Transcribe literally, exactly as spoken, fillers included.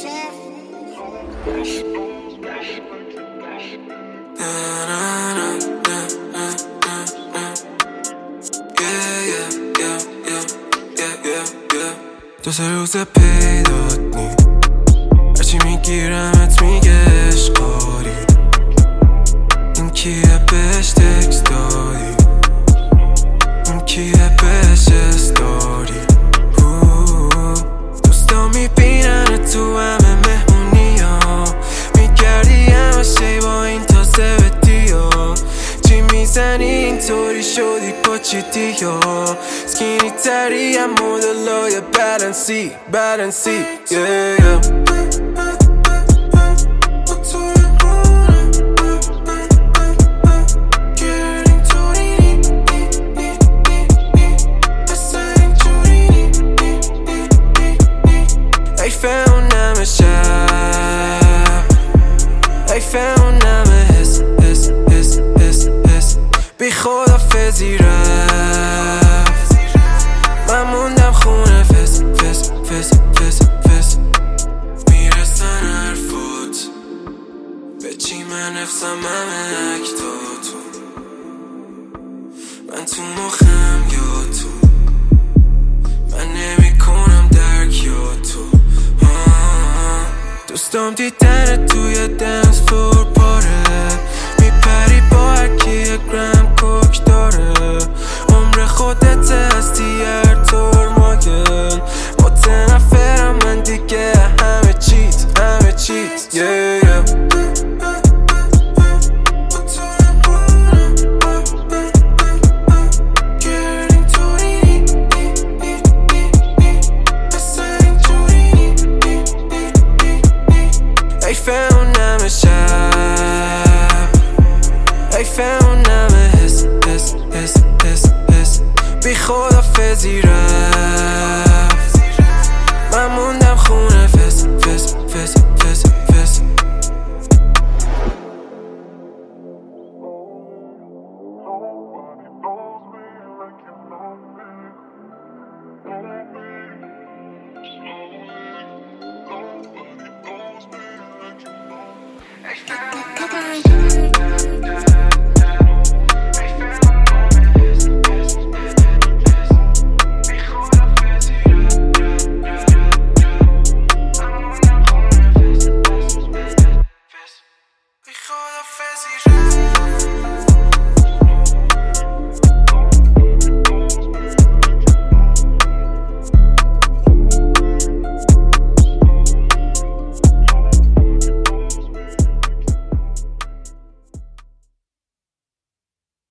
دو سه روز پیدات نی هرچی میگیرمت میگه اشقاری این کیه بهش تکس دادی این کیه بهش استاری دوستا میبینن تو همه مهمونی ها میگردی همه شی با این تازه بدی ها چی میزنی اینطوری شدی پاچیدی ها سکینی تری هم مدلای بلنسی بلنسی yeah, yeah. فهمونم شب ای فهمونم حس حس حس حس حس بی خدافزی رفت من موندم خونه فس فس فس فس فس میرسن حرفات به چی من نفسم همه اکتاتو من تو مخم یا تو من نمی کنم درک یا تو دوستام دیدن توی دنس فلور پاره میپری با هرکی یک گرم کوک داره عمر خودت هستی هر طور ماگن متنفرم من دیگه همه چیت همه چیت yeah, yeah. ای فهمونم شب ای فهمونم حس حس حس حس حس بی خدافزی رفت من موندم خونه فس فس فس فس فس Okay.